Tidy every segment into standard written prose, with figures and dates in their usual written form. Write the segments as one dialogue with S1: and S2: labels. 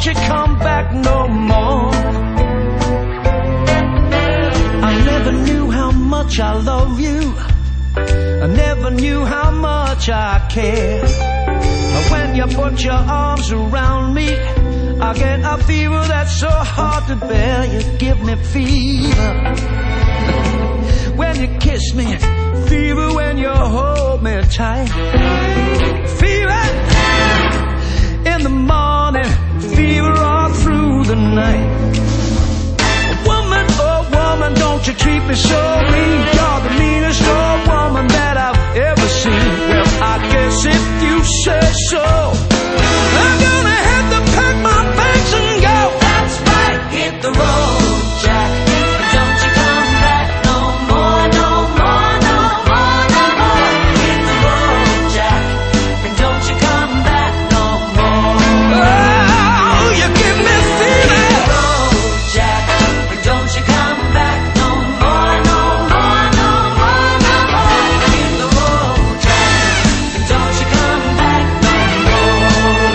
S1: don't you come back no more. I never knew how much I love you. I never knew how much I care. But when you put your arms around me, I get a fever that's so hard to bear. You give me fever when you kiss me, fever when you hold me tight, fever in the morning, fever all through the night. Woman, oh woman, don't you treat me so mean. You're the meanest old woman that I've ever seen. Well, I guess if you say so, I'm gonna have to pack my bags and go.
S2: That's right, hit the road, Jack. Don't you come back no more, no more, no more, no more. Hit the road, Jack. And don't you come back no more.
S1: Oh, you give me feeling.
S2: Hit the road, Jack. And don't you come back no more, no more, no more, no more. Hit the road, Jack. And don't you come back no more.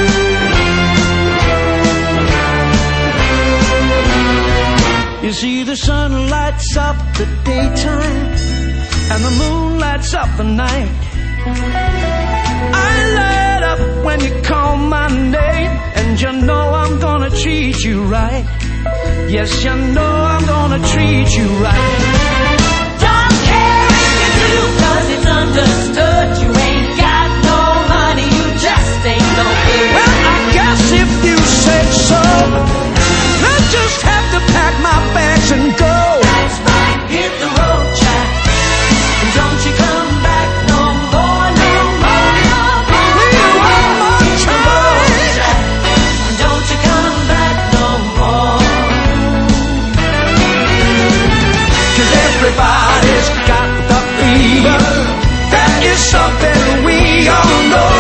S1: You see, the sun lights up the daytime and the moon lights up the night. I light up when you call my name, and you know I'm gonna treat you right. Yes, you know I'm gonna treat you right.
S2: Don't care if you do, 'cause it's understood. You ain't got no money, you just ain't no good.
S1: Well, I guess if you say so, I'll just have to pack my bags and go.
S2: That's right, hit the road, Jack. And don't you come back no more, no more, no more.
S1: One more
S2: Hit the road,
S1: time.
S2: Jack. And don't you come back no more.
S1: 'Cause everybody's got the fever. That is something we all know.